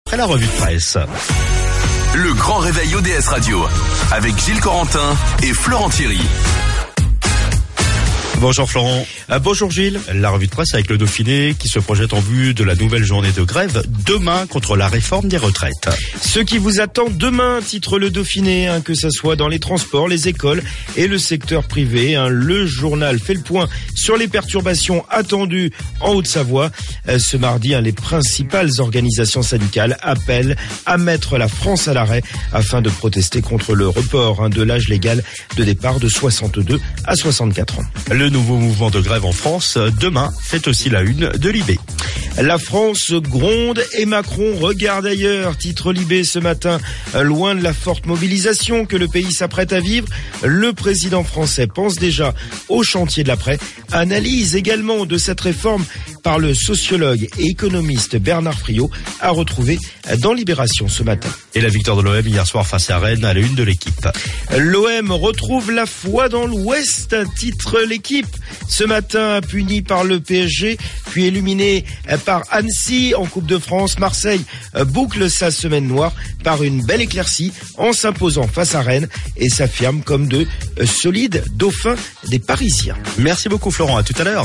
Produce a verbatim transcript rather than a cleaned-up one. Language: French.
après la revue de presse. Le grand réveil O D S Radio avec Gilles Corentin et Florent Thierry. Bonjour Florent. Ah, bonjour Gilles. La revue de presse avec le Dauphiné qui se projette en vue de la nouvelle journée de grève demain contre la réforme des retraites. Ce qui vous attend demain, titre le Dauphiné, hein, que ce soit dans les transports, les écoles et le secteur privé. Hein, le journal fait le point sur les perturbations attendues en Haute-Savoie. Euh, ce mardi, hein, les principales organisations syndicales appellent à mettre la France à l'arrêt afin de protester contre le report hein, de l'âge légal de départ de soixante-deux à soixante-quatre ans. Le nouveau mouvement de grève en France, demain, fait aussi la une de Libé. La France gronde et Macron regarde ailleurs, titre Libé ce matin. Loin de la forte mobilisation que le pays s'apprête à vivre, le président français pense déjà au chantier de l'après, analyse également de cette réforme par le sociologue et économiste Bernard Friot, à retrouver dans Libération ce matin. Et la victoire de l'O M hier soir face à Rennes à la une de l'équipe. L'O M retrouve la foi dans l'Ouest, titre l'équipe. Ce matin, puni par le P S G, puis éliminé par Annecy en Coupe de France, Marseille boucle sa semaine noire par une belle éclaircie en s'imposant face à Rennes et s'affirme comme de solides dauphins des Parisiens. Merci beaucoup Florent, à tout à l'heure.